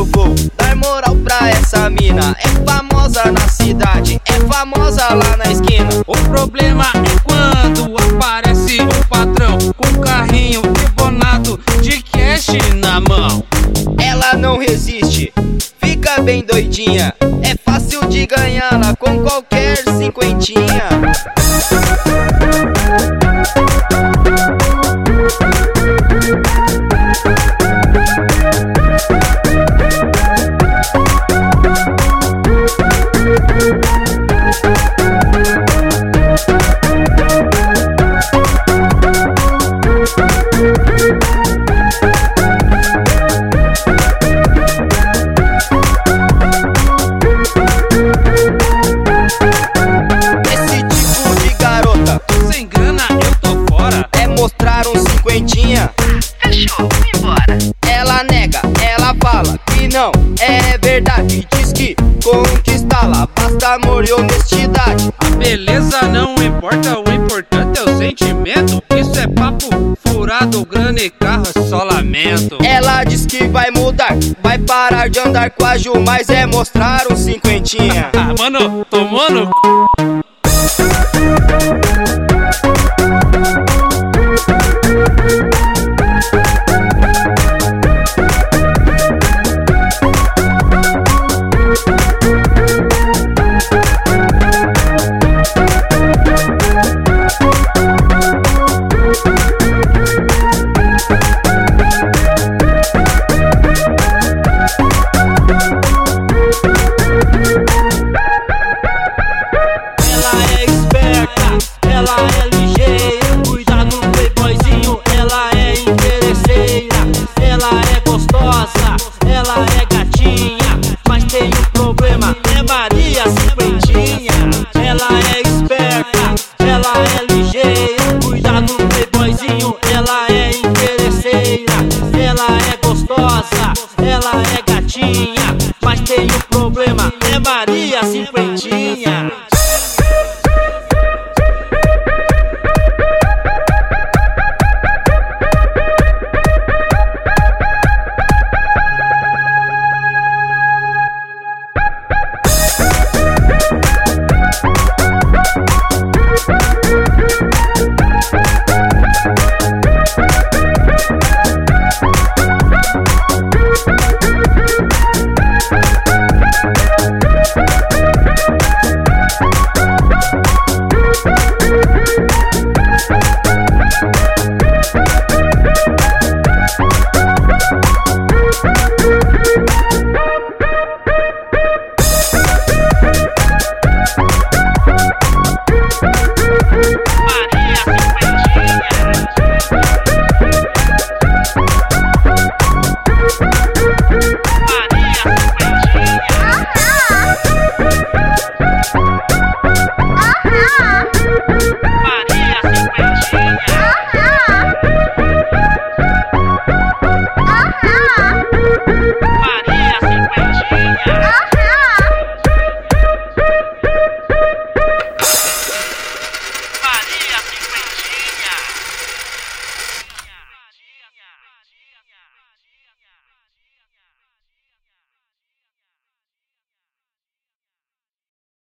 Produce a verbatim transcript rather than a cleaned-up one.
vou dar moral pra essa mina. É famosa na cidade, é famosa lá na esquina. O problema é quando aparece o patrão com um carrinho ebonado de cash na mão. Ela não resiste, fica bem doidinha. É fácil de ganhá-la com qualquer cinquentinha. Sem grana eu tô fora. É mostrar um cinquentinha. Fechou, vamos embora. Ela nega, ela fala que não é verdade. Diz que conquistá-la basta amor e honestidade. A beleza não importa, o importante é o sentimento. Isso é papo furado, grana e carro é só lamento. Ela diz que vai mudar, vai parar de andar com a Ju, mas é mostrar um cinquentinha. Ah, mano, tomou no c... Ela é ligeira, cuidado no playboyzinho. Ela é interesseira, ela é gostosa, ela é gatinha. Mas tem um problema, é Maria Cinquentinha. Ela é esperta, ela é ligeira, cuidado no playboyzinho. Ela é interesseira, ela é gostosa, ela é gatinha.